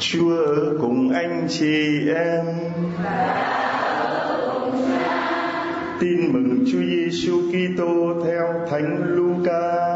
Chúa ở cùng anh chị em. Tin mừng Chúa Giêsu Kitô theo Thánh Luca.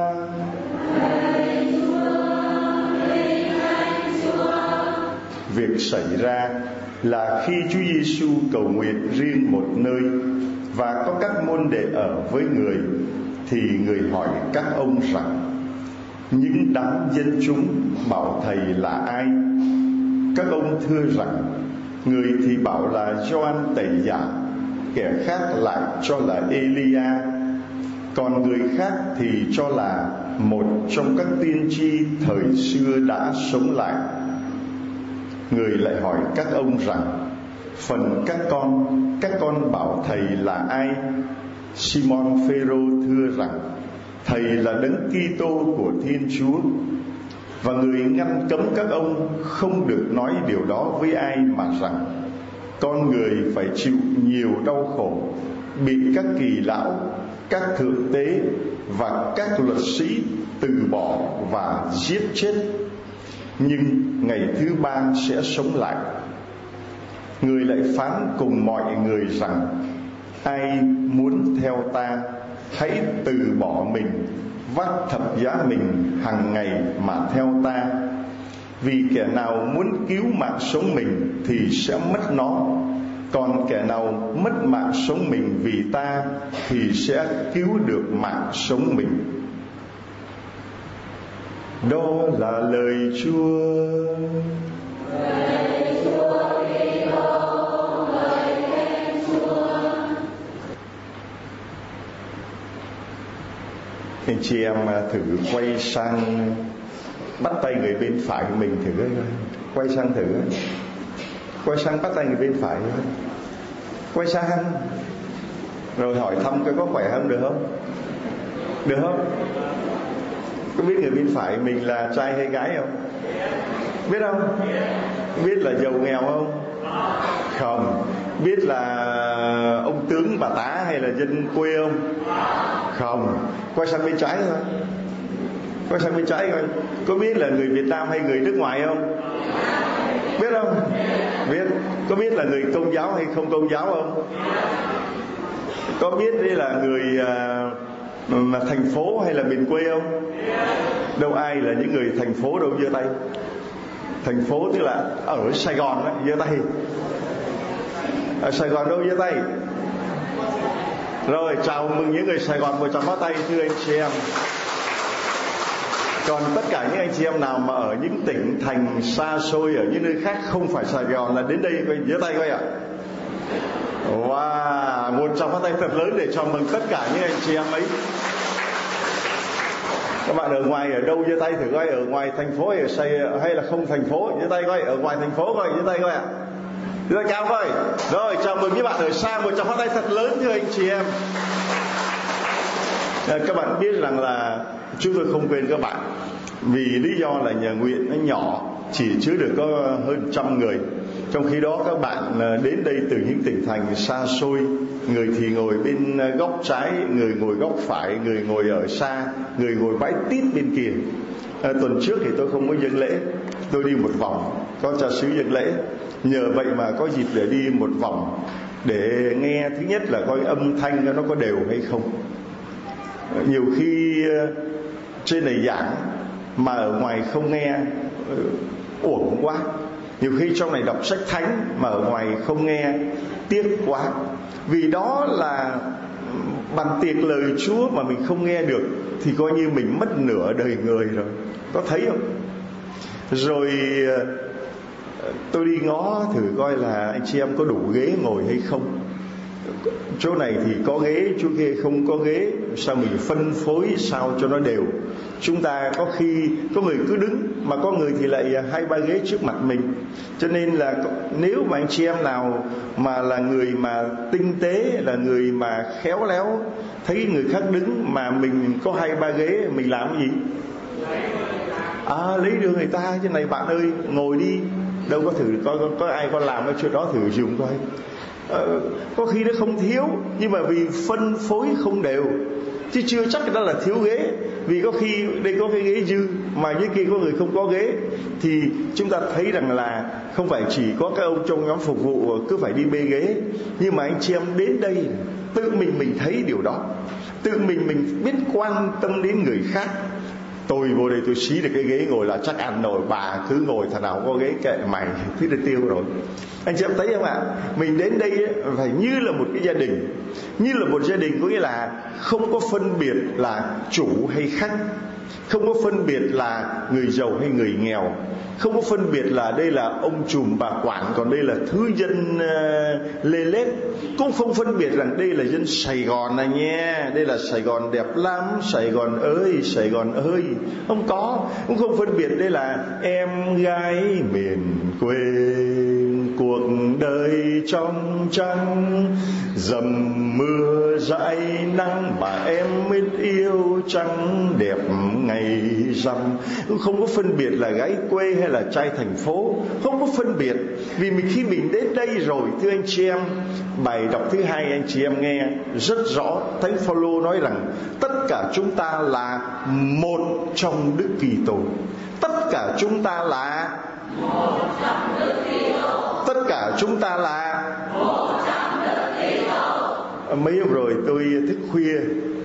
Việc xảy ra là khi Chúa Giêsu cầu nguyện riêng một nơi và có các môn đệ ở với người, thì người hỏi các ông rằng: những đám dân chúng bảo thầy là ai? Các ông thưa rằng: người thì bảo là Gioan Tẩy Giả, kẻ khác lại cho là Elia, còn người khác thì cho là một trong các tiên tri thời xưa đã sống lại. Người lại hỏi các ông rằng: phần các con bảo thầy là ai? Simon Phêrô thưa rằng: thầy là Đấng Kitô của Thiên Chúa. Và người ngăn cấm các ông không được nói điều đó với ai, mà rằng: con người phải chịu nhiều đau khổ, bị các kỳ lão, các thượng tế và các luật sĩ từ bỏ và giết chết, nhưng ngày thứ ba sẽ sống lại. Người lại phán cùng mọi người rằng: ai muốn theo ta, hãy từ bỏ mình, vác thập giá mình hàng ngày mà theo ta. Vì kẻ nào muốn cứu mạng sống mình thì sẽ mất nó, còn kẻ nào mất mạng sống mình vì ta thì sẽ cứu được mạng sống mình. Đó là lời Chúa. Anh chị em thử quay sang bắt tay người bên phải của mình thử coi. Quay sang thử. Quay sang bắt tay người bên phải. Quay sang rồi hỏi thăm coi có khỏe không, được không? Được không? Có biết người bên phải mình là trai hay gái không? Biết không? Biết là giàu nghèo không? Không. Biết là ông tướng bà tá hay là dân quê không? Không. Quay sang bên trái thôi. Quay sang bên trái coi. Có biết là người Việt Nam hay người nước ngoài không? Biết không? Biết. Có biết là người Công giáo hay không Công giáo không? Có biết đây là người thành phố hay là miền quê không? Đâu ai là những người thành phố đâu, giơ tay. Thành phố tức là ở Sài Gòn đó, giơ tay. Ở Sài Gòn đâu, giơ tay. Rồi, chào mừng những người Sài Gòn, một tràng pháo tay thưa anh chị em. Còn tất cả những anh chị em nào mà ở những tỉnh thành xa xôi, ở những nơi khác không phải Sài Gòn là đến đây coi, giơ tay coi ạ. Wow, một tràng pháo tay thật lớn để chào mừng tất cả những anh chị em ấy. Các bạn ở ngoài ở đâu giơ tay thử coi, ở ngoài thành phố hay là không thành phố, giơ tay coi, ở ngoài thành phố coi, giơ tay coi ạ. Giơ tay cao coi. Rồi, chào mừng các bạn ở xa, một tràng pháo tay thật lớn thưa anh chị em. Các bạn biết rằng là chúng tôi không quên các bạn, vì lý do là nhà nguyện nó nhỏ, chỉ chứa được có hơn 100 người. Trong khi đó các bạn đến đây từ những tỉnh thành xa xôi, người thì ngồi bên góc trái, người ngồi góc phải, người ngồi ở xa, người ngồi bãi tít bên kia. Tuần trước thì tôi không có dâng lễ, tôi đi một vòng, có cha xứ dâng lễ. Nhờ vậy mà có dịp để đi một vòng, để nghe thứ nhất là coi âm thanh nó có đều hay không. Nhiều khi trên này giảng mà ở ngoài không nghe, uổng quá. Nhiều khi trong này đọc sách thánh mà ở ngoài không nghe, tiếc quá. Vì đó là bàn tiệc lời Chúa mà mình không nghe được thì coi như mình mất nửa đời người rồi. Có thấy không? Rồi tôi đi ngó thử coi là anh chị em có đủ ghế ngồi hay không. Chỗ này thì có ghế, chỗ kia không có ghế. Sao mình phân phối sao cho nó đều. Chúng ta có khi có người cứ đứng, mà có người thì lại 2-3 ghế trước mặt mình. Cho nên là nếu mà anh chị em nào mà là người mà tinh tế, là người mà khéo léo, thấy người khác đứng mà mình có 2-3 ghế, mình làm cái gì? Lấy đưa người ta chứ này bạn ơi, ngồi đi. Đâu có thử có ai có làm cái chuyện đó thử dùng coi. Có khi nó không thiếu, nhưng mà vì phân phối không đều, chứ chưa chắc đó là thiếu ghế. Vì có khi đây có cái ghế dư mà dưới kia có người không có ghế, thì chúng ta thấy rằng là không phải chỉ có các ông trong nhóm phục vụ cứ phải đi bê ghế, nhưng mà anh chị em đến đây tự mình thấy điều đó, tự mình biết quan tâm đến người khác. Tôi vô đây tôi xí được cái ghế ngồi là chắc ăn rồi, bà cứ ngồi thằng nào có ghế kệ mày, thế là tiêu rồi. Anh chị em thấy không ạ? Mình đến đây phải như là một cái gia đình, như là một gia đình, có nghĩa là không có phân biệt là chủ hay khách, không có phân biệt là người giàu hay người nghèo, không có phân biệt là đây là ông trùm bà quản còn đây là thứ dân lê lết, cũng không phân biệt rằng đây là dân Sài Gòn này nha, đây là Sài Gòn đẹp lắm, Sài Gòn ơi, Sài Gòn ơi. Không có, cũng không phân biệt đây là em gái miền quê, cuộc đời trong trắng dầm mưa dãi nắng mà em mới yêu trắng đẹp ngày rằm. Không có phân biệt là gái quê hay là trai thành phố, không có phân biệt. Vì khi mình đến đây rồi, thưa anh chị em, bài đọc thứ hai anh chị em nghe rất rõ. Thánh Phaolô nói rằng tất cả chúng ta là một trong Đức Kitô. Tất cả chúng ta là một trong Đức Kitô. Tất cả chúng ta là một trong Đức Kitô. Mấy hôm rồi tôi thức khuya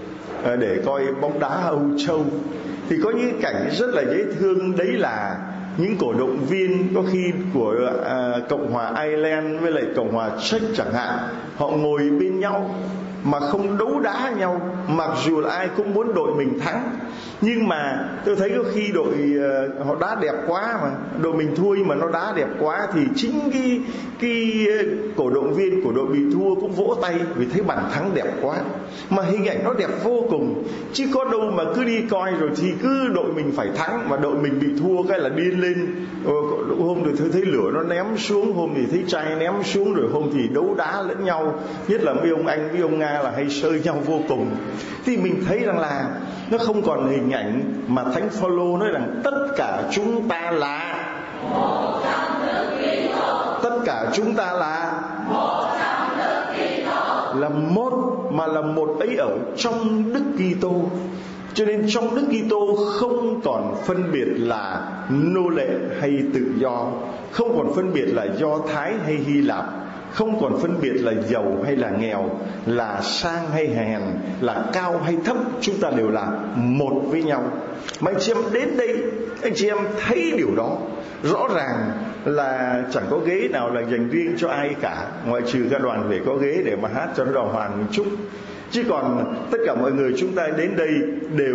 để coi bóng đá Âu Châu, thì có những cảnh rất là dễ thương. Đấy là những cổ động viên có khi của Cộng hòa Ireland với lại Cộng hòa Czech chẳng hạn, họ ngồi bên nhau mà không đấu đá nhau, mặc dù là ai cũng muốn đội mình thắng. Nhưng mà tôi thấy có khi đội họ đá đẹp quá, mà đội mình thua nhưng mà nó đá đẹp quá, thì chính cái cổ động viên của đội bị thua cũng vỗ tay vì thấy bàn thắng đẹp quá, mà hình ảnh nó đẹp vô cùng. Chứ có đâu mà cứ đi coi rồi thì cứ đội mình phải thắng, mà đội mình bị thua cái là điên lên. Hôm thì thấy lửa nó ném xuống, hôm thì thấy chai ném xuống, rồi hôm thì đấu đá lẫn nhau, nhất là mấy ông Anh với ông Nga là hay sơi nhau vô cùng. Thì mình thấy rằng là nó không còn hình ảnh mà Thánh Phaolô nói rằng tất cả chúng ta là một trong Đức Kitô. Tất cả chúng ta là một trong Đức Kitô. Là một, mà là một ấy ở trong Đức Kitô. Cho nên trong Đức Kitô không còn phân biệt là nô lệ hay tự do, không còn phân biệt là Do Thái hay Hy Lạp, không còn phân biệt là giàu hay là nghèo, là sang hay hèn, là cao hay thấp. Chúng ta đều là một với nhau. Mà anh chị em đến đây, anh chị em thấy điều đó rõ ràng là chẳng có ghế nào là dành riêng cho ai cả, ngoại trừ các đoàn về có ghế để mà hát cho nó đàng hoàng một chút. Chứ còn tất cả mọi người chúng ta đến đây đều,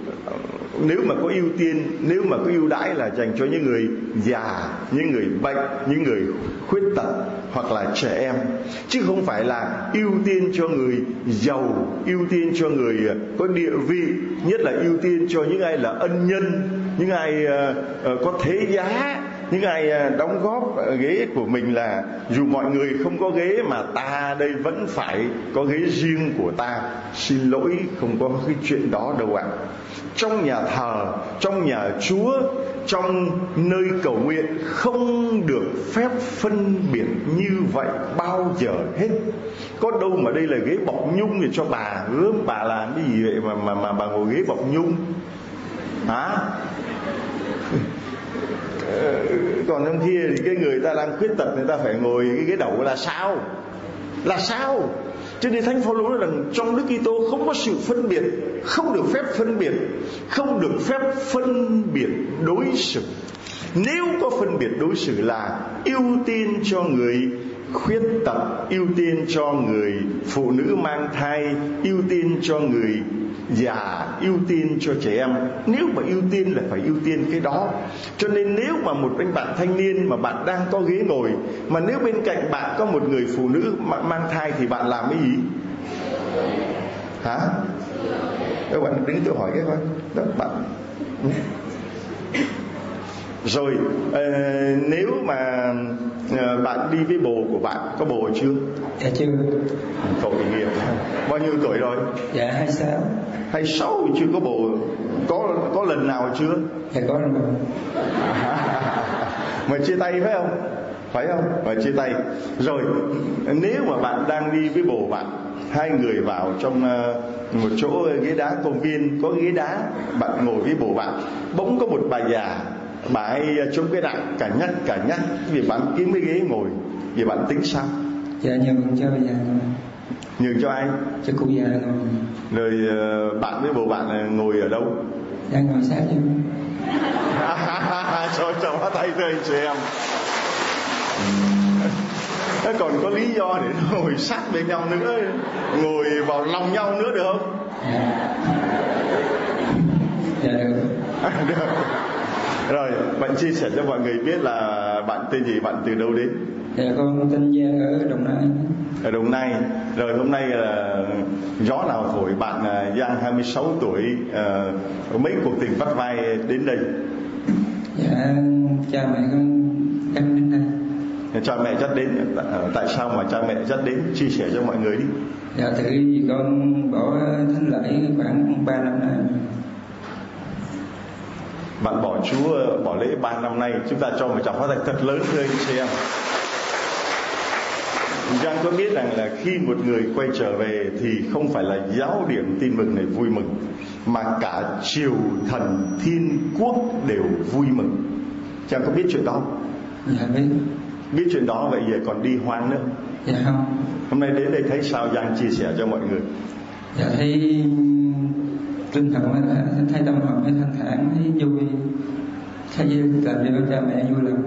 nếu mà có ưu tiên, nếu mà có ưu đãi là dành cho những người già, những người bệnh, những người khuyết tật hoặc là trẻ em, chứ không phải là ưu tiên cho người giàu, ưu tiên cho người có địa vị, nhất là ưu tiên cho những ai là ân nhân, những ai có thế giá, những ai đóng góp ghế của mình, là dù mọi người không có ghế mà ta đây vẫn phải có ghế riêng của ta. Xin lỗi, không có cái chuyện đó đâu ạ. Trong nhà thờ, trong nhà Chúa, trong nơi cầu nguyện không được phép phân biệt như vậy bao giờ hết. Có đâu mà đây là ghế bọc nhung để cho bà gớm, bà làm cái gì vậy mà bà ngồi ghế bọc nhung hả? Còn trong kia thì cái người ta đang khuyết tật, người ta phải ngồi cái ghế đẩu là sao? Là sao? Cho nên Thánh Phaolô nói rằng trong Đức Kitô không có sự phân biệt, không được phép phân biệt, không được phép phân biệt đối xử. Nếu có phân biệt đối xử là ưu tiên cho người khuyết tật, ưu tiên cho người phụ nữ mang thai, ưu tiên cho người già, ưu tiên cho trẻ em. Nếu mà ưu tiên là phải ưu tiên cái đó. Cho nên nếu mà một anh bạn thanh niên mà bạn đang có ghế ngồi, mà nếu bên cạnh bạn có một người phụ nữ mang thai thì bạn làm cái gì? Hả? Các bạn đứng tôi hỏi cái coi đó bạn. Rồi nếu mà bạn đi với bồ của bạn, có bồ chưa? Dạ chưa. Tội nghiệp. Bao nhiêu tuổi rồi? Dạ 26. 26 chưa có bồ. Có lần nào chưa? Dạ có lần. Mà chia tay phải không? Phải không? Mà chia tay. Rồi nếu mà bạn đang đi với bồ bạn hai người vào trong một chỗ ghế đá công viên, có ghế đá, bạn ngồi với bồ bạn, bỗng có một bà già, bà ấy chống cái đạn cả nhắc vì bạn kiếm cái ghế ngồi, vì bạn tính sao? Dạ nhường cho bà già. Nhường cho ai? Cho cụ già ngồi. Rồi bạn với bồ bạn ngồi ở đâu? Dạ ngồi sát nhau. Cho nó tay thôi chị em. Nó còn có lý do để ngồi sát bên nhau nữa, ngồi vào lòng nhau nữa được không? Dạ được. Được. Rồi, bạn chia sẻ cho mọi người biết là bạn tên gì, bạn từ đâu đến? Dạ con tên Giang ở Đồng Nai. Ở Đồng Nai. Rồi hôm nay gió nào thổi bạn Giang 26 tuổi, mấy cuộc tình vắt vai đến đây? Dạ cha mẹ con dắt đến đây. Cha mẹ dắt đến, tại sao mà cha mẹ dắt đến, chia sẻ cho mọi người đi. Dạ tự vì con bỏ thánh lễ khoảng 3 năm nay. Bạn bỏ Chúa, bỏ lễ 3 năm nay. Chúng ta cho một tràng pháo tay thật lớn thưa anh chị em. Giang có biết rằng là khi một người quay trở về thì không phải là giáo điểm tin mừng này vui mừng, mà cả triều thần thiên quốc đều vui mừng. Giang có biết chuyện đó không? Dạ biết. Biết chuyện đó, vậy giờ còn đi hoan nữa? Dạ không. Hôm nay đến đây thấy sao Giang chia sẻ cho mọi người? Dạ thấy tinh thần, thấy tâm hồn thấy thanh thản, thấy vui, thấy làm cho cha mẹ vui lòng.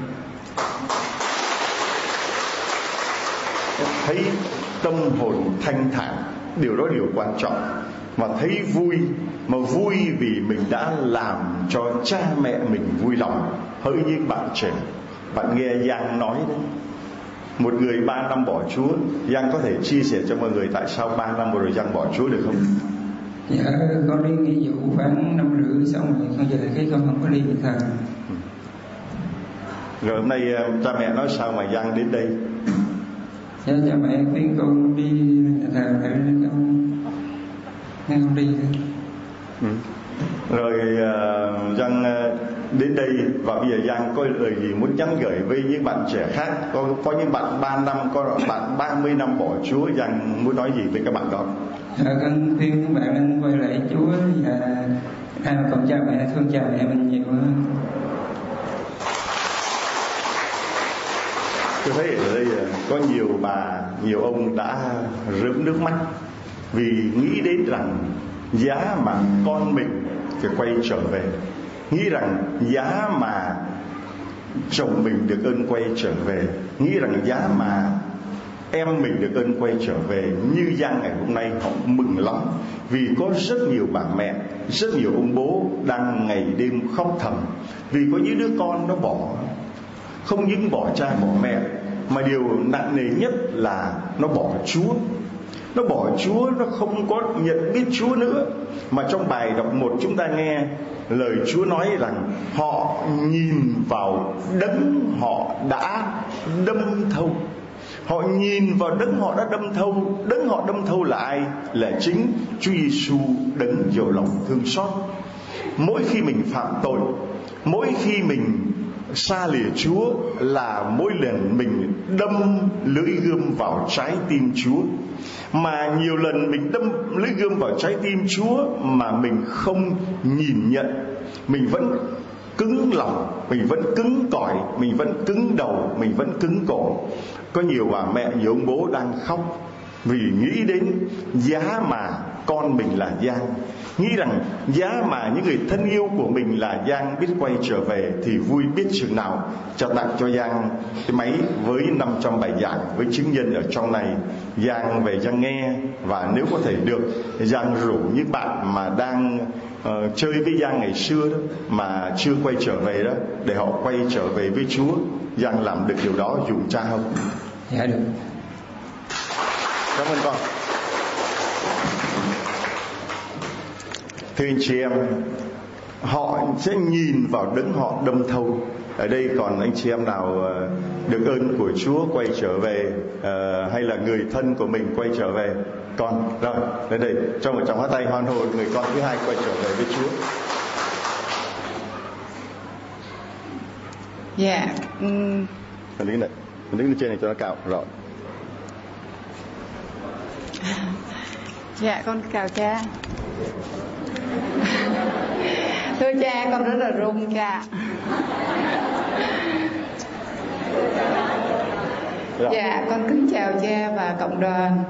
Thấy tâm hồn thanh thản, điều đó điều quan trọng. Mà thấy vui, mà vui vì mình đã làm cho cha mẹ mình vui lòng. Hỡi những bạn trẻ, bạn nghe Giang nói đấy, một người 3 năm bỏ Chúa. Giang có thể chia sẻ cho mọi người tại sao 3 năm rồi Giang bỏ Chúa được không? Dạ con đi nghĩa vụ khoảng 5 rưỡi xong rồi con về cái con không có đi thờ. Rồi hôm nay cha mẹ nói sao mà Giang đến đây? Dạ cha mẹ khuyên con đi thờ để con không đi nữa. Rồi Giang đến đây, và bây giờ Giang có lời gì muốn nhắn gửi với những bạn trẻ khác? Có những bạn 3 năm, có bạn 30 năm bỏ Chúa, Giang muốn nói gì với các bạn đó? Con khuyên các bạn nên quay lại Chúa, và ai mà còn cha mẹ thương cha mẹ mình nhiều hơn. Tôi thấy ở đây có nhiều bà, nhiều ông đã rớm nước mắt vì nghĩ đến rằng giá mà con mình phải quay trở về, nghĩ rằng giá mà chồng mình được ơn quay trở về, nghĩ rằng giá mà em mình được ơn quay trở về. Như Giang ngày hôm nay họ mừng lắm, vì có rất nhiều bà mẹ, rất nhiều ông bố đang ngày đêm khóc thầm vì có những đứa con nó bỏ, không những bỏ cha bỏ mẹ, mà điều nặng nề nhất là nó bỏ Chúa. Nó bỏ Chúa, nó không có nhận biết Chúa nữa. Mà trong bài đọc 1 chúng ta nghe lời Chúa nói rằng họ nhìn vào đấng họ đã đâm thâu. Họ nhìn vào đấng họ đã đâm thâu. Đấng họ đâm thâu là ai? Là chính Chúa Giêsu, đấng giàu lòng thương xót. Mỗi khi mình phạm tội, mỗi khi mình xa lìa Chúa, là mỗi lần mình đâm lưỡi gươm vào trái tim Chúa. Mà nhiều lần mình đâm lưỡi gươm vào trái tim Chúa mà mình không nhìn nhận, mình vẫn cứng lòng, mình vẫn cứng cỏi, mình vẫn cứng đầu, mình vẫn cứng cổ. Có nhiều bà mẹ, nhiều ông bố đang khóc vì nghĩ đến giá mà con mình là Giang, nghĩ rằng giá mà những người thân yêu của mình là Giang biết quay trở về thì vui biết chừng nào. Trao tặng cho Giang cái máy với 500 bài giảng với chứng nhân ở trong này. Giang về Giang nghe, và nếu có thể được, Giang rủ những bạn mà đang chơi với Giang ngày xưa đó mà chưa quay trở về đó, để họ quay trở về với Chúa. Giang làm được điều đó dùng cha không? Dạ được. Cảm ơn con. Thưa anh chị em, họ sẽ nhìn vào đấng họ đâm thâu. Ở đây còn anh chị em nào được ơn của Chúa quay trở về, hay là người thân của mình quay trở về? Con, rồi, đến đây cho một tràng pháo tay hoan hô người con thứ hai quay trở về với Chúa. Dạ. Mình đứng này trên này cho nó cao. Rồi. Dạ con chào cha. Thưa cha, con rất là run cha. Dạ con kính chào cha và cộng đoàn.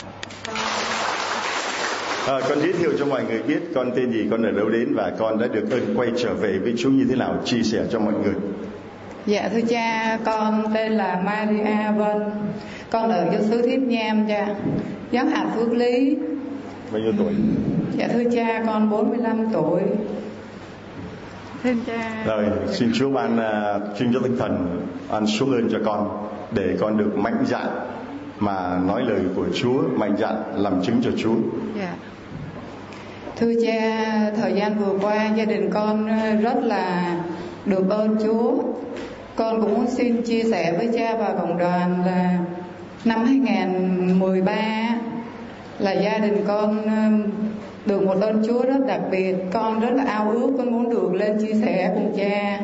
Con giới thiệu cho mọi người biết con tên gì, con ở đâu đến và con đã được ơn quay trở về với Chúa như thế nào, chia sẻ cho mọi người. Dạ thưa cha, con tên là Maria Vân, con ở giáo xứ Thiết Nham cha, giáo hạt Phước Lý. Bao nhiêu tuổi? Dạ thưa cha, con 45 tuổi. Thưa cha. Rồi, xin Chúa ban xin cho tinh thần an xuống ơn cho con để con được mạnh dạn mà nói lời của Chúa, mạnh dạn làm chứng cho Chúa. Dạ. Thưa cha, thời gian vừa qua gia đình con rất là được ơn Chúa. Con cũng muốn xin chia sẻ với cha và cộng đoàn là năm 2013 là gia đình con được một ơn Chúa rất đặc biệt. Con rất là ao ước, con muốn được lên chia sẻ cùng cha.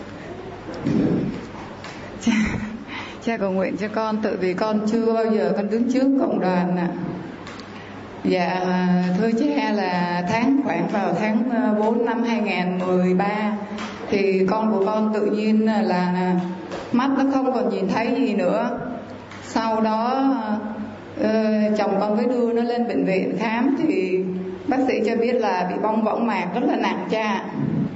Cha cầu nguyện cho con, tự vì con chưa bao giờ con đứng trước cộng đoàn ạ. Dạ thưa cha, là khoảng vào tháng 4 năm 2013 thì con của con tự nhiên là mắt nó không còn nhìn thấy gì nữa. Sau đó chồng con mới đưa nó lên bệnh viện khám thì bác sĩ cho biết là bị bong võng mạc rất là nặng cha.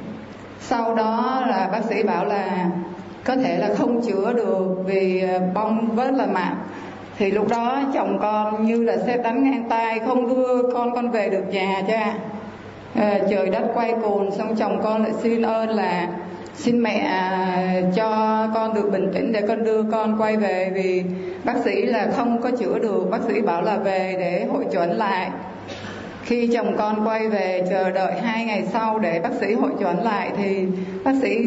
Sau đó là bác sĩ bảo là có thể là không chữa được vì bong rất là mạc. Thì lúc đó chồng con như là xe đánh ngang tay, không đưa con về được nhà cha. Trời đất quay cuồng, xong chồng con lại xin ơn là xin mẹ cho con được bình tĩnh để con đưa con quay về, vì bác sĩ là không có chữa được, bác sĩ bảo là về để hội chuẩn lại. Khi chồng con quay về chờ đợi 2 ngày sau để bác sĩ hội chuẩn lại thì bác sĩ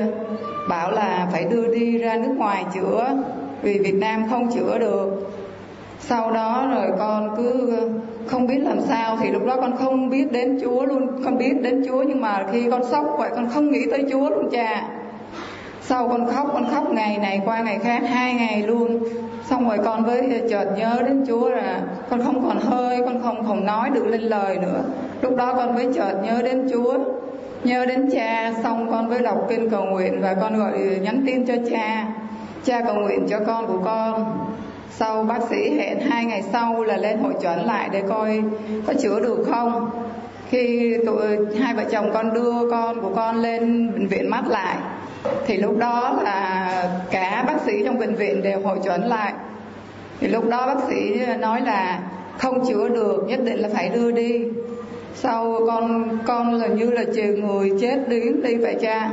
bảo là phải đưa đi ra nước ngoài chữa vì Việt Nam không chữa được. Sau đó rồi con cứ không biết làm sao, thì lúc đó con không biết đến Chúa luôn. Con biết đến Chúa nhưng mà khi con sốc vậy con không nghĩ tới Chúa luôn cha. Sau con khóc ngày này qua ngày khác 2 ngày luôn. Xong rồi con với chợt nhớ đến Chúa là con không còn hơi, con không nói được lên lời nữa. Lúc đó con với chợt nhớ đến Chúa, nhớ đến cha. Xong con với đọc kinh cầu nguyện và con gọi nhắn tin cho cha. Cha cầu nguyện cho con của con. Sau bác sĩ hẹn 2 ngày sau là lên hội chuẩn lại để coi có chữa được không. Khi hai vợ chồng con đưa con của con lên bệnh viện mắt lại thì lúc đó là cả bác sĩ trong bệnh viện đều hội chuẩn lại. Thì lúc đó bác sĩ nói là không chữa được, nhất định là phải đưa đi. Sau con là như là người chết điếng đi vậy cha.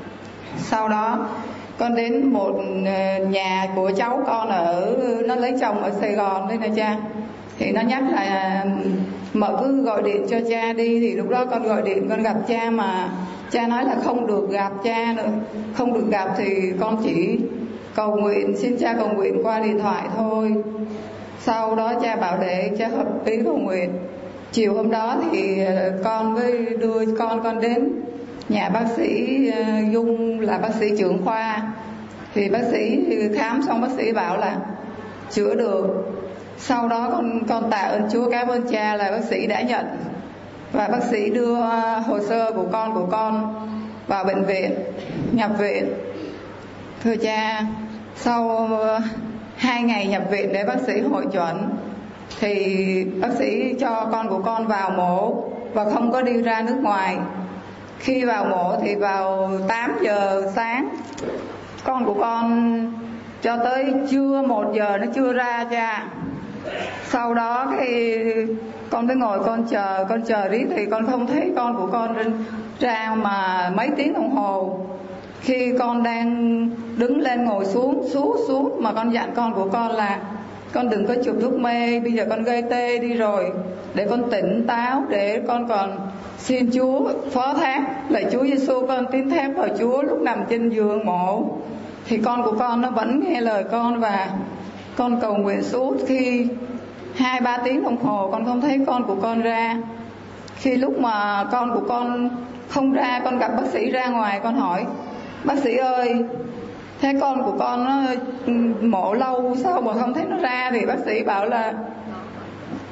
Sau đó con đến một nhà của cháu con nó lấy chồng ở Sài Gòn đây nè cha. Thì nó nhắc là mợ cứ gọi điện cho cha đi. Thì lúc đó con gọi điện con gặp cha mà cha nói là không được gặp cha nữa. Không được gặp thì con chỉ cầu nguyện, xin cha cầu nguyện qua điện thoại thôi. Sau đó cha bảo để cha hợp ý cầu nguyện. Chiều hôm đó thì con với đưa con đến nhà bác sĩ Dung là bác sĩ trưởng khoa. Thì bác sĩ khám xong bác sĩ bảo là chữa được. Sau đó con tạ ơn Chúa, cảm ơn cha là bác sĩ đã nhận. Và bác sĩ đưa hồ sơ của con vào bệnh viện, nhập viện. Thưa cha, sau 2 ngày nhập viện để bác sĩ hội chuẩn thì bác sĩ cho con của con vào mổ và không có đi ra nước ngoài. Khi vào mổ thì vào 8 giờ sáng, con của con cho tới trưa 1 giờ nó chưa ra cha. Sau đó thì con mới ngồi con chờ riết thì con không thấy con của con ra mà mấy tiếng đồng hồ. Khi con đang đứng lên ngồi xuống mà con dặn con của con là con đừng có chụp thuốc mê, bây giờ con gây tê đi rồi, để con tỉnh táo, để con còn xin Chúa phó thác lạy Chúa Giêsu, con tín thác vào Chúa lúc nằm trên giường mổ. Thì con của con nó vẫn nghe lời con và con cầu nguyện suốt. Khi 2-3 tiếng đồng hồ con không thấy con của con ra. Khi lúc mà con của con không ra, con gặp bác sĩ ra ngoài, con hỏi bác sĩ ơi, thế con của con nó mổ lâu sao mà không thấy nó ra? Thì bác sĩ bảo là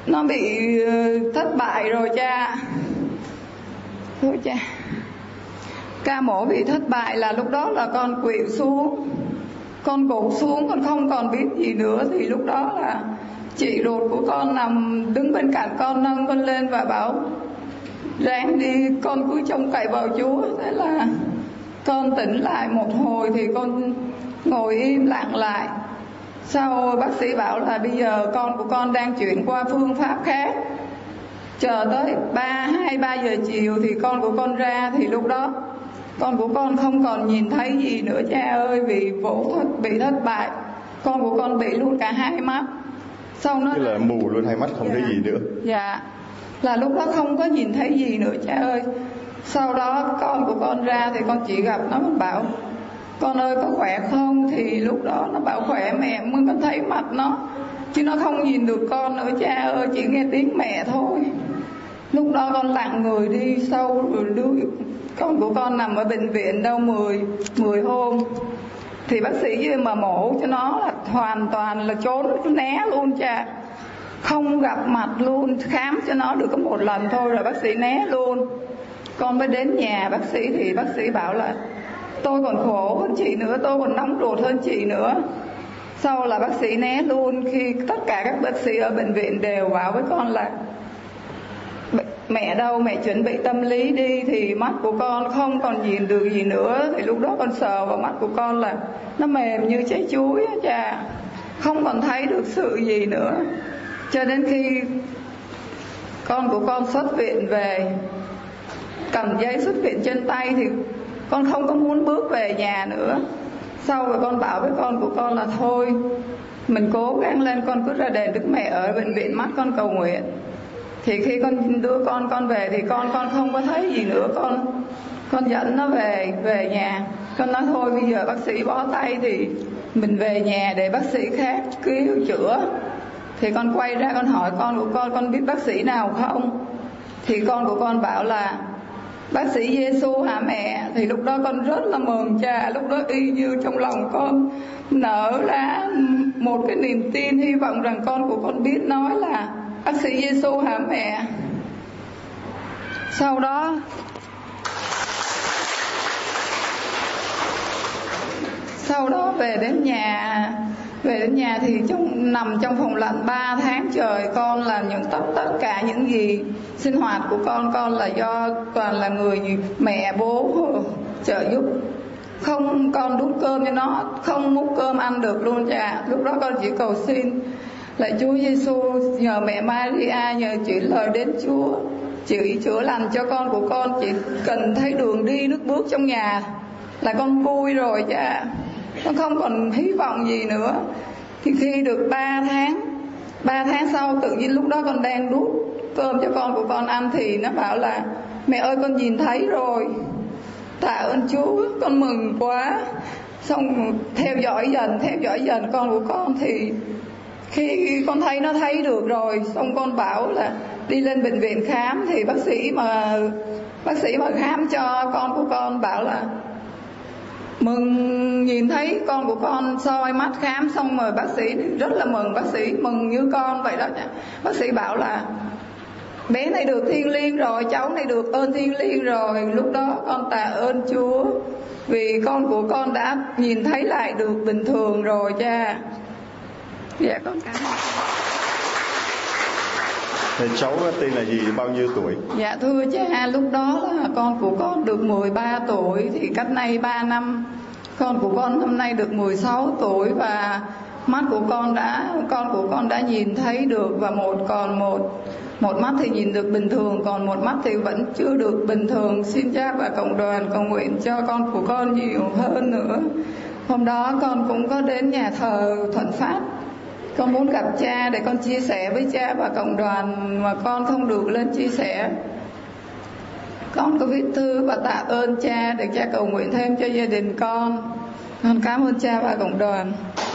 nó bị thất bại rồi cha. Thôi cha, ca mổ bị thất bại là lúc đó là con quỵu xuống, con gục xuống, con không còn biết gì nữa. Thì lúc đó là chị ruột của con nằm đứng bên cạnh con, nâng con lên và bảo ráng đi, con cứ trông cậy vào Chúa. Thế là con tỉnh lại một hồi thì con ngồi im lặng lại. Sau bác sĩ bảo là bây giờ con của con đang chuyển qua phương pháp khác. Chờ tới 2-3 giờ chiều thì con của con ra, thì lúc đó con của con không còn nhìn thấy gì nữa cha ơi, vì phẫu thuật bị thất bại. Con của con bị luôn cả hai mắt. Sau nó là mù luôn hai mắt, không thấy gì nữa. Dạ, là lúc đó không có nhìn thấy gì nữa cha ơi. Sau đó con của con ra thì con chỉ gặp nó, mình bảo con ơi có khỏe không, thì lúc đó nó bảo khỏe mẹ, mới có thấy mặt nó chứ nó không nhìn được con nữa cha ơi, chỉ nghe tiếng mẹ thôi. Lúc đó con lặng người đi. Sau rồi con của con nằm ở bệnh viện đâu 10 hôm. Thì bác sĩ mà mổ cho nó là hoàn toàn là trốn né luôn cha, không gặp mặt luôn. Khám cho nó được có một lần thôi rồi bác sĩ né luôn. Con mới đến nhà bác sĩ thì bác sĩ bảo là tôi còn khổ hơn chị nữa, tôi còn nóng ruột hơn chị nữa. Sau là bác sĩ né luôn, khi tất cả các bác sĩ ở bệnh viện đều bảo với con là mẹ đâu, mẹ chuẩn bị tâm lý đi. Thì mắt của con không còn nhìn được gì nữa. Thì lúc đó con sờ vào mắt của con là nó mềm như trái chuối á cha, không còn thấy được sự gì nữa. Cho đến khi con của con xuất viện về, cầm giấy xuất viện trên tay thì con không có muốn bước về nhà nữa. Sau rồi con bảo với con của con là thôi mình cố gắng lên, con cứ ra đền Đức Mẹ ở bệnh viện mắt con cầu nguyện. Thì khi con đưa con về thì con không có thấy gì nữa. Con dẫn nó về nhà. Con nói thôi bây giờ bác sĩ bó tay thì mình về nhà để bác sĩ khác cứu chữa. Thì con quay ra con hỏi con của con biết bác sĩ nào không? Thì con của con bảo là bác sĩ Giêsu hả mẹ? Thì lúc đó con rất là mừng cha. Lúc đó y như trong lòng con nở ra một cái niềm tin, hy vọng rằng con của con biết nói là bác sĩ Giêsu hả mẹ? Sau đó về đến nhà thì nằm trong phòng lạnh 3 tháng trời. Con là tất cả những gì sinh hoạt của con là do toàn là người mẹ bố trợ giúp. Không, con đút cơm cho nó, không múc cơm ăn được luôn cha. Lúc đó con chỉ cầu xin lạy Chúa Giêsu, nhờ mẹ Maria, nhờ chuyển lời đến Chúa chỉ chữa lành cho con của con. Chỉ cần thấy đường đi nước bước trong nhà là con vui rồi cha, con không còn hy vọng gì nữa. Thì khi được 3 tháng sau, tự nhiên lúc đó con đang đút cơm cho con của con ăn thì nó bảo là mẹ ơi con nhìn thấy rồi, tạ ơn Chúa. Con mừng quá. Xong theo dõi dần con của con. Thì khi con thấy nó thấy được rồi, xong con bảo là đi lên bệnh viện khám. Thì bác sĩ mà khám cho con của con bảo là mừng, nhìn thấy con của con soi mắt khám xong rồi bác sĩ rất là mừng, bác sĩ mừng như con vậy đó. Bác sĩ bảo là bé này được thiêng liêng rồi, cháu này được ơn thiêng liêng rồi. Lúc đó con tạ ơn Chúa vì con của con đã nhìn thấy lại được bình thường rồi cha. Dạ con cảm ơn. Cháu tên là gì, bao nhiêu tuổi? Dạ thưa cha, lúc đó là con của con được 13 tuổi. Thì cách nay 3 năm con của con năm nay được 16 tuổi. Và mắt của con đã nhìn thấy được. Và một mắt thì nhìn được bình thường, còn một mắt thì vẫn chưa được bình thường. Xin cha và cộng đoàn cầu nguyện cho con của con nhiều hơn nữa. Hôm đó con cũng có đến nhà thờ Thuận Phát. Con muốn gặp cha để con chia sẻ với cha và cộng đoàn mà con không được lên chia sẻ. Con có viết thư và tạ ơn cha để cha cầu nguyện thêm cho gia đình con. Con cảm ơn cha và cộng đoàn.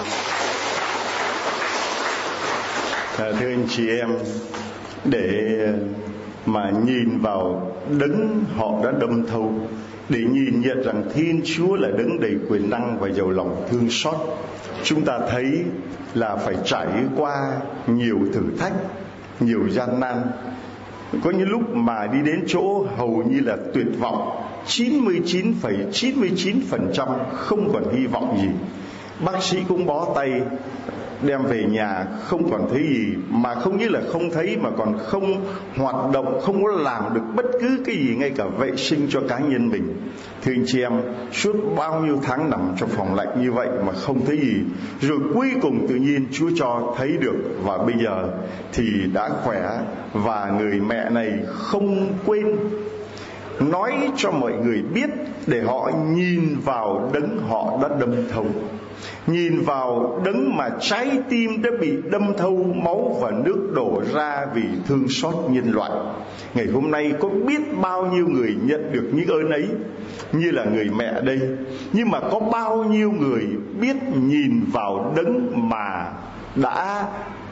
Thưa anh chị em, để mà nhìn vào đấng họ đã đâm thấu, để nhìn nhận rằng Thiên Chúa là đấng đầy quyền năng và giàu lòng thương xót, chúng ta thấy là phải trải qua nhiều thử thách, nhiều gian nan. Có những lúc mà đi đến chỗ hầu như là tuyệt vọng, 99,99% không còn hy vọng gì. Bác sĩ cũng bó tay, đem về nhà không còn thấy gì, mà không như là không thấy mà còn không hoạt động, không có làm được bất cứ cái gì, ngay cả vệ sinh cho cá nhân mình. Thưa anh chị em, suốt bao nhiêu tháng nằm trong phòng lạnh như vậy mà không thấy gì, rồi cuối cùng tự nhiên Chúa cho thấy được, và bây giờ thì đã khỏe. Và người mẹ này không quên nói cho mọi người biết để họ nhìn vào đấng họ đã đâm thấu, nhìn vào đấng mà trái tim đã bị đâm thấu, máu và nước đổ ra vì thương xót nhân loại. Ngày hôm nay có biết bao nhiêu người nhận được những ơn ấy, như là người mẹ đây, nhưng mà có bao nhiêu người biết nhìn vào đấng mà đã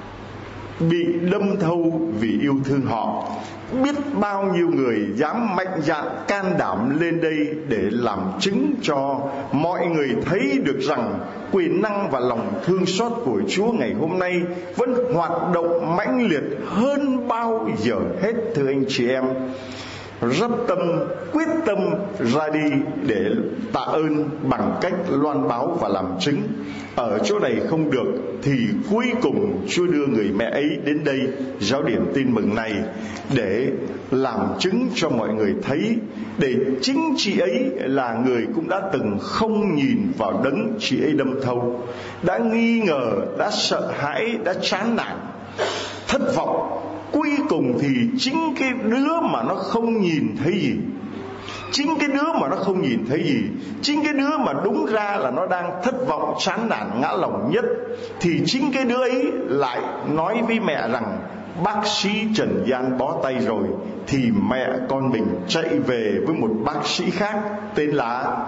bị đâm thấu vì yêu thương họ. Biết bao nhiêu người dám mạnh dạn can đảm lên đây để làm chứng cho mọi người thấy được rằng quyền năng và lòng thương xót của Chúa ngày hôm nay vẫn hoạt động mãnh liệt hơn bao giờ hết. Thưa anh chị em, rất tâm, quyết tâm ra đi để tạ ơn bằng cách loan báo và làm chứng. Ở chỗ này không được thì cuối cùng Chúa đưa người mẹ ấy đến đây, giáo điểm tin mừng này, để làm chứng cho mọi người thấy, để chính chị ấy là người cũng đã từng không nhìn vào đấng chị ấy đâm thấu, đã nghi ngờ, đã sợ hãi, đã chán nản, thất vọng. Cuối cùng thì chính cái đứa mà nó không nhìn thấy gì, chính cái đứa mà nó không nhìn thấy gì, chính cái đứa mà đúng ra là nó đang thất vọng, chán nản, ngã lòng nhất, thì chính cái đứa ấy lại nói với mẹ rằng bác sĩ trần gian bó tay rồi. Thì mẹ con mình chạy về với một bác sĩ khác tên là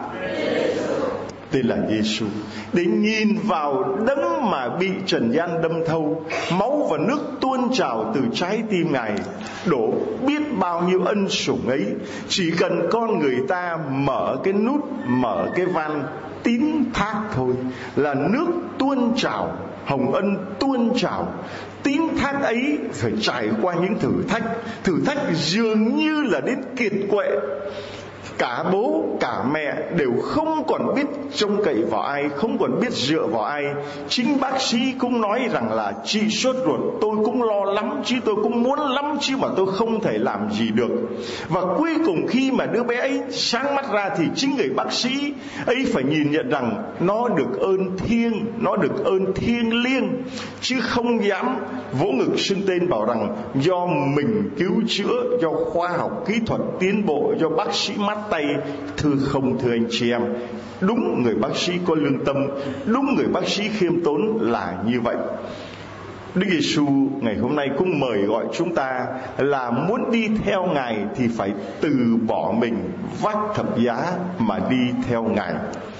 Giêsu, để nhìn vào đấng mà bị trần gian đâm thấu, máu và nước tuôn trào từ trái tim Ngài, đổ biết bao nhiêu ân sủng ấy. Chỉ cần con người ta mở cái nút, mở cái van tín thác thôi là nước tuôn trào, hồng ân tuôn trào. Tín thác ấy phải trải qua những thử thách dường như là đến kiệt quệ. Cả bố cả mẹ đều không còn biết trông cậy vào ai, không còn biết dựa vào ai. Chính bác sĩ cũng nói rằng là chị sốt ruột, tôi cũng lo lắm chứ, tôi cũng muốn lắm chứ, mà tôi không thể làm gì được. Và cuối cùng khi mà đứa bé ấy sáng mắt ra thì chính người bác sĩ ấy phải nhìn nhận rằng nó được ơn thiêng, nó được ơn thiêng liêng, chứ không dám vỗ ngực xưng tên bảo rằng do mình cứu chữa, do khoa học kỹ thuật tiến bộ, do bác sĩ mắt tay. Thưa không, thưa anh chị em, đúng người bác sĩ có lương tâm, đúng người bác sĩ khiêm tốn là như vậy. Đức Giêsu ngày hôm nay cũng mời gọi chúng ta là muốn đi theo Ngài thì phải từ bỏ mình, vác thập giá mà đi theo Ngài.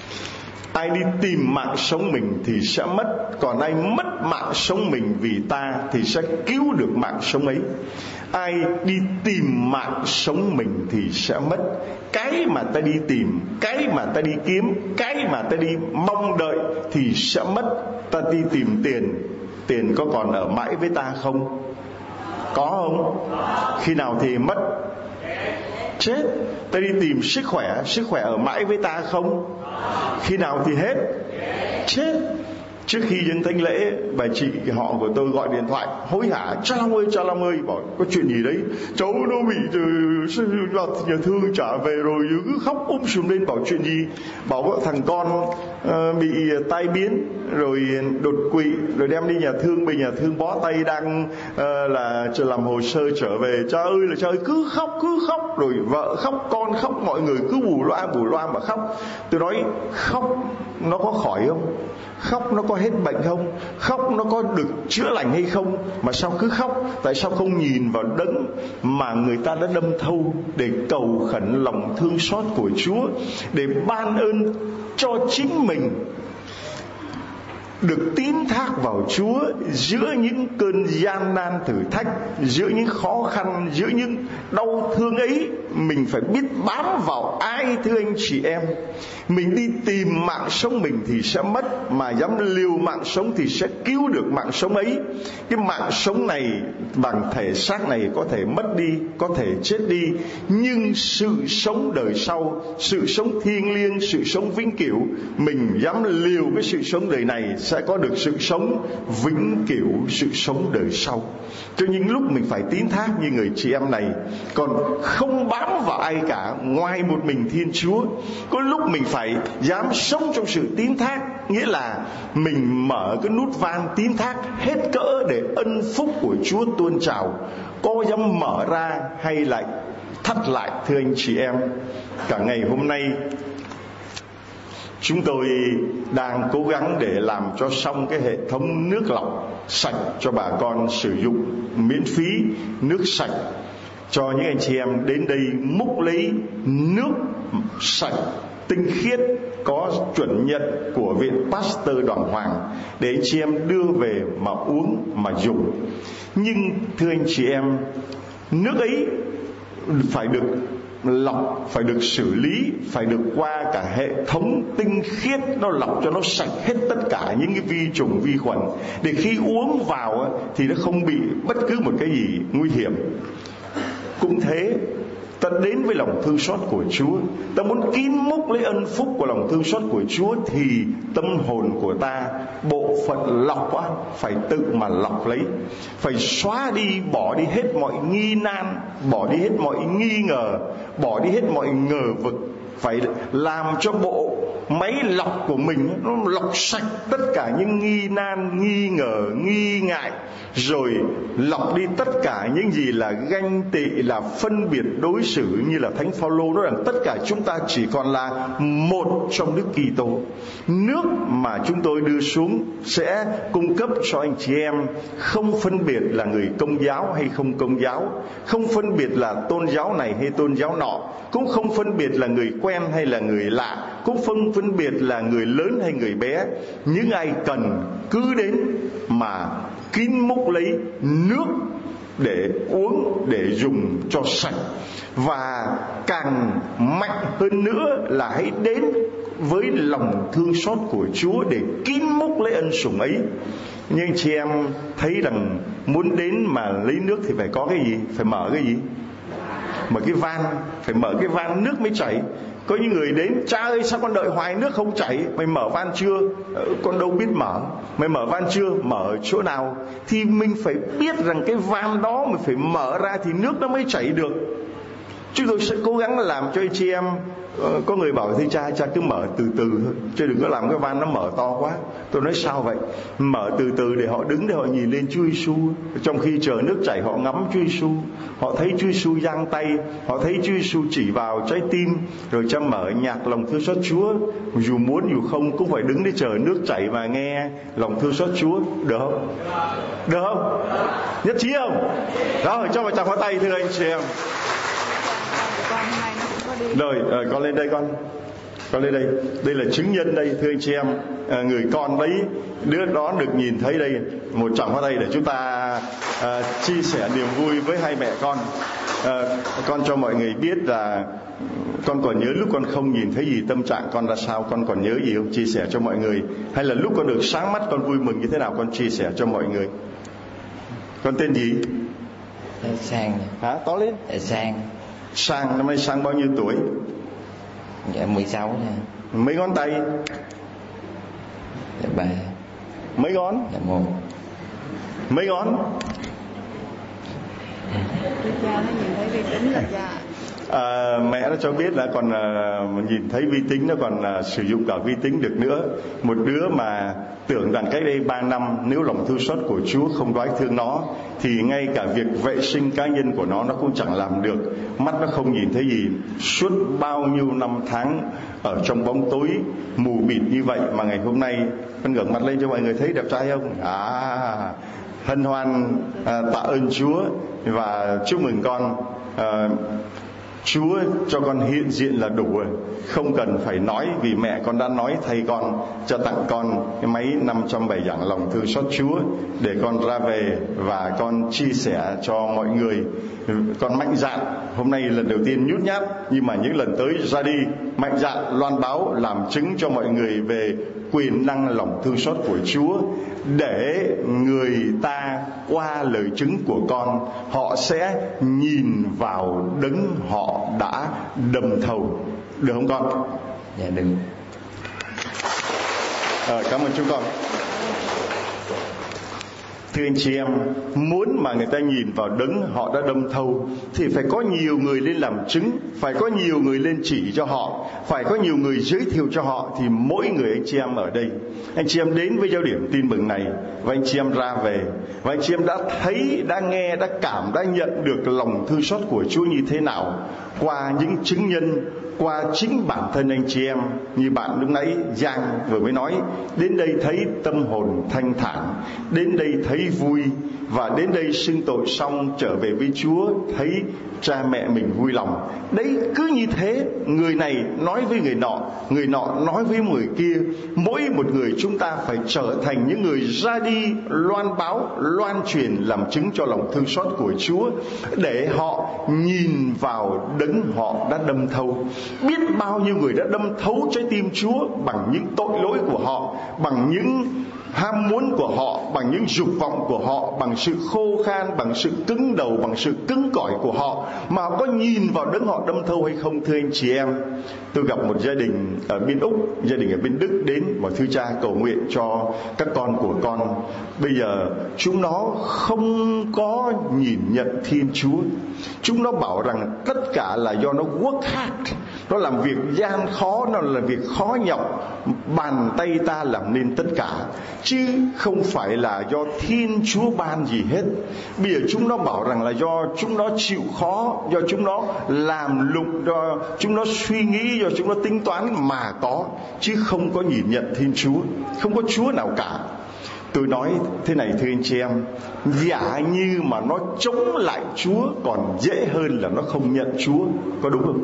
Ai đi tìm mạng sống mình thì sẽ mất, còn ai mất mạng sống mình vì ta thì sẽ cứu được mạng sống ấy. Ai đi tìm mạng sống mình thì sẽ mất. Cái mà ta đi tìm, cái mà ta đi kiếm, cái mà ta đi mong đợi thì sẽ mất. Ta đi tìm tiền, tiền có còn ở mãi với ta không? Có không? Khi nào thì mất? Chết. Ta đi tìm sức khỏe ở mãi với ta không? Khi nào thì hết? Chết. Trước khi dân thánh lễ, bà chị họ của tôi gọi điện thoại hối hả: cha Long ơi, bảo có chuyện gì đấy, cháu nó bị vào nhà thương trả về rồi cứ khóc sùm lên. Bảo chuyện gì? Bảo thằng con bị tai biến rồi đột quỵ, rồi đem đi nhà thương, bên nhà thương bó tay đang là làm hồ sơ trở về. Cha ơi là cha ơi, cứ khóc, rồi vợ khóc, con khóc, mọi người cứ bù loa mà khóc. Tôi nói khóc nó có khỏi không? Khóc nó có hết bệnh không? Khóc nó có được chữa lành hay không? Mà sao cứ khóc? Tại sao không nhìn vào đấng mà người ta đã đâm thấu để cầu khẩn lòng thương xót của Chúa, để ban ơn cho chính mình? được tín thác vào Chúa giữa những cơn gian nan thử thách, giữa những khó khăn, giữa những đau thương ấy. Mình phải biết bám vào ai thưa anh chị em. Mình đi tìm mạng sống mình thì sẽ mất, mà dám liều mạng sống thì sẽ cứu được mạng sống ấy. Cái mạng sống này bằng thể xác này có thể mất đi, có thể chết đi, nhưng sự sống đời sau, sự sống thiêng liêng, sự sống vĩnh cửu, mình dám liều với sự sống đời này sẽ có được sự sống vĩnh cửu, sự sống đời sau. Cho những lúc mình phải tín thác như người chị em này, còn không bám vào ai cả ngoài một mình Thiên Chúa. Có lúc mình phải dám sống trong sự tín thác, nghĩa là mình mở cái nút van tín thác hết cỡ để ân phúc của Chúa tuôn trào. Có dám mở ra hay lại thắt lại thưa anh chị em? Cả ngày hôm nay chúng tôi đang cố gắng để làm cho xong cái hệ thống nước lọc sạch cho bà con sử dụng miễn phí, nước sạch cho những anh chị em đến đây múc lấy nước sạch tinh khiết có chuẩn nhận của Viện Pasteur Đoàn Hoàng để anh chị em đưa về mà uống mà dùng. Nhưng thưa anh chị em, nước ấy phải được lọc, phải được xử lý, phải được qua cả hệ thống tinh khiết, nó lọc cho nó sạch hết tất cả những cái vi trùng vi khuẩn, để khi uống vào thì nó không bị bất cứ một cái gì nguy hiểm. Cũng thế, ta đến với lòng thương xót của Chúa, ta muốn kín múc lấy ân phúc của lòng thương xót của Chúa, thì tâm hồn của ta, bộ phận lọc phải tự mà lọc lấy, phải xóa đi, bỏ đi hết mọi nghi nan, bỏ đi hết mọi nghi ngờ, bỏ đi hết mọi ngờ vực, phải làm cho bộ máy lọc của mình nó lọc sạch tất cả những nghi nan, nghi ngờ, nghi ngại, rồi lọc đi tất cả những gì là ganh tị, là phân biệt đối xử, như là Thánh Phaolô nói rằng tất cả chúng ta chỉ còn là một trong Đức Kitô. Nước mà chúng tôi đưa xuống sẽ cung cấp cho anh chị em không phân biệt là người Công giáo hay không Công giáo, không phân biệt là tôn giáo này hay tôn giáo nọ, cũng không phân biệt là người quen hay là người lạ, cũng không phân biệt là người lớn hay người bé. Những ai cần cứ đến mà kín múc lấy nước để uống, để dùng cho sạch. Và càng mạnh hơn nữa là hãy đến với lòng thương xót của Chúa để kín múc lấy ân sủng ấy. Nhưng anh chị em thấy rằng muốn đến mà lấy nước thì phải có cái gì? Phải mở cái gì? Mở cái van, phải mở cái van nước mới chảy. Có những người đến: cha ơi sao con đợi hoài nước không chảy? Mày mở van chưa? Con đâu biết mở. Mày mở van chưa? Mở ở chỗ nào? Thì mình phải biết rằng cái van đó mình phải mở ra thì nước nó mới chảy được. Chúng tôi sẽ cố gắng làm cho anh chị em. Có người bảo thì cha cứ mở từ từ thôi, chứ đừng có làm cái van nó mở to quá. Tôi nói sao vậy? Mở từ từ để họ đứng, để họ nhìn lên Chúa Giêsu. Trong khi chờ nước chảy họ ngắm Chúa Giêsu, họ thấy Chúa Giêsu giang tay, họ thấy Chúa Giêsu chỉ vào trái tim, rồi cha mở nhạc lòng thương xót Chúa. Dù muốn dù không cũng phải đứng để chờ nước chảy và nghe lòng thương xót Chúa. Được không? Được không? Nhất trí không? Đó, cho một tràng pháo tay thưa anh chị em. Rồi, con lên đây con lên đây. Đây là chứng nhân đây thưa anh chị em. Người con đấy, đứa đó được nhìn thấy đây. Một tràng pháo tay để chúng ta chia sẻ niềm vui với hai mẹ con. Con cho mọi người biết là con còn nhớ lúc con không nhìn thấy gì tâm trạng con ra sao. Con còn nhớ gì không? Chia sẻ cho mọi người. Hay là lúc con được sáng mắt con vui mừng như thế nào, con chia sẻ cho mọi người. Con tên gì? Sang. Hả? To lên. Sang. Sang, năm nay Sang bao nhiêu tuổi? Dạ 16 nha. Mấy ngón tay? Dạ 3. Mấy ngón? Dạ 1. Mấy ngón? Cha nó nhìn thấy vi tính là cha. Mẹ nó cho biết là còn nhìn thấy vi tính, nó còn sử dụng cả vi tính được nữa. Một đứa mà tưởng rằng cách đây 3 năm nếu lòng thương xót của Chúa không đoái thương nó thì ngay cả việc vệ sinh cá nhân của nó cũng chẳng làm được. Mắt nó không nhìn thấy gì. Suốt bao nhiêu năm tháng ở trong bóng tối mù mịt như vậy mà ngày hôm nay con ngẩng mặt lên cho mọi người thấy đẹp trai không? Hân hoan tạ ơn Chúa và chúc mừng con. Chúa cho con hiện diện là đủ rồi, không cần phải nói, vì mẹ con đã nói thầy con cho tặng con cái máy 500 bài giảng lòng thương xót Chúa để con ra về và con chia sẻ cho mọi người. Con mạnh dạn, hôm nay lần đầu tiên nhút nhát, nhưng mà những lần tới ra đi mạnh dạn loan báo, làm chứng cho mọi người về quyền năng lòng thương xót của Chúa, để người ta qua lời chứng của con, họ sẽ nhìn vào đấng họ đã đâm thầu. Được không con? Dạ được. Cảm ơn chúng con. Thưa anh chị em, muốn mà người ta nhìn vào đấng họ đã đâm thầu thì phải có nhiều người lên làm chứng, phải có nhiều người lên chỉ cho họ, phải có nhiều người giới thiệu cho họ. Thì mỗi người anh chị em ở đây, anh chị em đến với Giáo điểm Tin Mừng này, và anh chị em ra về, và anh chị em đã thấy, đã nghe, đã cảm, đã nhận được lòng thương xót của Chúa như thế nào qua những chứng nhân, qua chính bản thân anh chị em. Như bạn lúc nãy Giang vừa mới nói, đến đây thấy tâm hồn thanh thản, đến đây thấy vui, và đến đây xưng tội xong trở về với Chúa thấy cha mẹ mình vui lòng. Đấy, cứ như thế, người này nói với người nọ nói với người kia. Mỗi một người chúng ta phải trở thành những người ra đi loan báo, loan truyền, làm chứng cho lòng thương xót của Chúa, để họ nhìn vào đấng họ đã đâm thấu. Biết bao nhiêu người đã đâm thấu trái tim Chúa bằng những tội lỗi của họ, bằng những ham muốn của họ, bằng những dục vọng của họ, bằng sự khô khan, bằng sự cứng đầu, bằng sự cứng cỏi của họ, mà có nhìn vào đấng họ đâm thấu hay không? Thưa anh chị em, tôi gặp một gia đình ở bên Úc, gia đình ở bên Đức đến và thưa cha cầu nguyện cho các con của con. Bây giờ chúng nó không có nhìn nhận Thiên Chúa. Chúng nó bảo rằng tất cả là do nó work hard, nó làm việc gian khó, nó làm việc khó nhọc, bàn tay ta làm nên tất cả, chứ không phải là do Thiên Chúa ban gì hết. Bây giờ chúng nó bảo rằng là do chúng nó chịu khó, do chúng nó làm lụng, do chúng nó suy nghĩ, do chúng nó tính toán mà có, chứ không có nhìn nhận Thiên Chúa, không có Chúa nào cả. Tôi nói thế này thưa anh chị em, giả như mà nó chống lại Chúa còn dễ hơn là nó không nhận Chúa, có đúng không?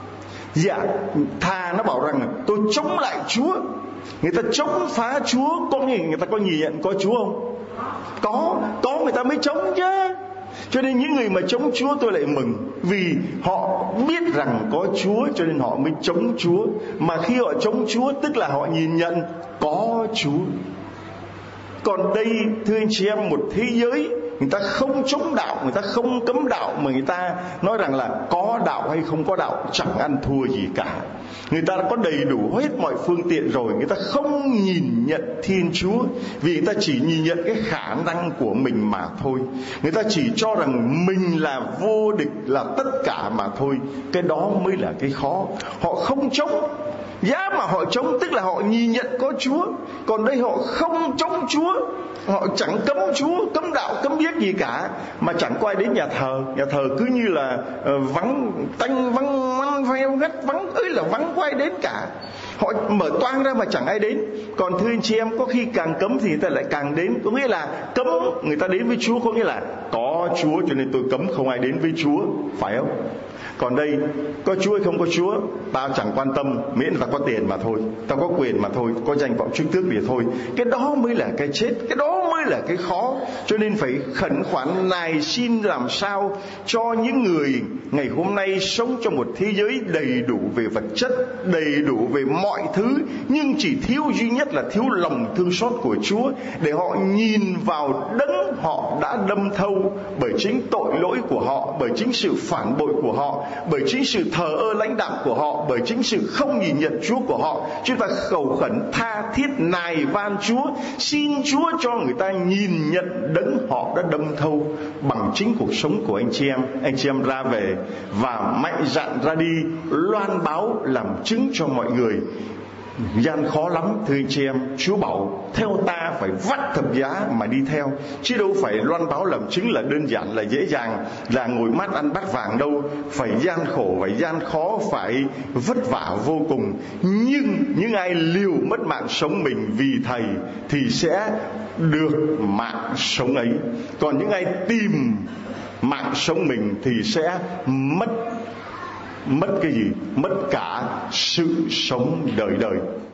Dạ, thà nó bảo rằng tôi chống lại Chúa, người ta chống phá Chúa, có nghĩa người ta có nhìn nhận có Chúa không? Có người ta mới chống chứ. Cho nên những người mà chống Chúa tôi lại mừng, vì họ biết rằng có Chúa cho nên họ mới chống Chúa. Mà khi họ chống Chúa tức là họ nhìn nhận có Chúa. Còn đây thưa anh chị em, một thế giới người ta không chống đạo, người ta không cấm đạo, mà người ta nói rằng là có đạo hay không có đạo chẳng ăn thua gì cả. Người ta đã có đầy đủ hết mọi phương tiện rồi, người ta không nhìn nhận Thiên Chúa, vì người ta chỉ nhìn nhận cái khả năng của mình mà thôi. Người ta chỉ cho rằng mình là vô địch, là tất cả mà thôi. Cái đó mới là cái khó. Họ không chống. Giá mà họ chống tức là họ nhìn nhận có Chúa. Còn đây họ không chống Chúa, họ chẳng cấm Chúa, cấm đạo, cấm biết gì cả, mà chẳng có ai đến nhà thờ. Nhà thờ cứ như là vắng tanh, vắng veo gắt, vắng ơi là vắng, có ai đến cả. Họ mở toang ra mà chẳng ai đến. Còn thưa anh chị em, có khi càng cấm thì người ta lại càng đến. Có nghĩa là cấm người ta đến với Chúa, có nghĩa là có Chúa cho nên tôi cấm không ai đến với Chúa, phải không? Còn đây, có Chúa hay không có Chúa tao chẳng quan tâm, miễn là tao có tiền mà thôi, tao có quyền mà thôi, có danh vọng chức tước gì thôi. Cái đó mới là cái chết, cái đó mới là cái khó. Cho nên phải khẩn khoản này, xin làm sao cho những người ngày hôm nay sống trong một thế giới đầy đủ về vật chất, đầy đủ về mọi thứ, nhưng chỉ thiếu duy nhất là thiếu lòng thương xót của Chúa, để họ nhìn vào đấng họ đã đâm thâu bởi chính tội lỗi của họ, bởi chính sự phản bội của họ, bởi chính sự thờ ơ lãnh đạm của họ, bởi chính sự không nhìn nhận Chúa của họ. Chúng ta khẩu khẩn tha thiết nài van Chúa, xin Chúa cho người ta nhìn nhận đấng họ đã đâm thâu bằng chính cuộc sống của anh chị em. Anh chị em ra về và mạnh dạn ra đi loan báo, làm chứng cho mọi người. Gian khó lắm thưa anh chị em. Chúa bảo theo ta phải vắt thập giá mà đi theo, chứ đâu phải loan báo làm chứng là đơn giản, là dễ dàng, là ngồi mát ăn bát vàng đâu. Phải gian khổ, phải gian khó, phải vất vả vô cùng. Nhưng những ai liều mất mạng sống mình vì Thầy thì sẽ được mạng sống ấy. Còn những ai tìm mạng sống mình thì sẽ mất mất cái gì? Mất cả sự sống đời đời.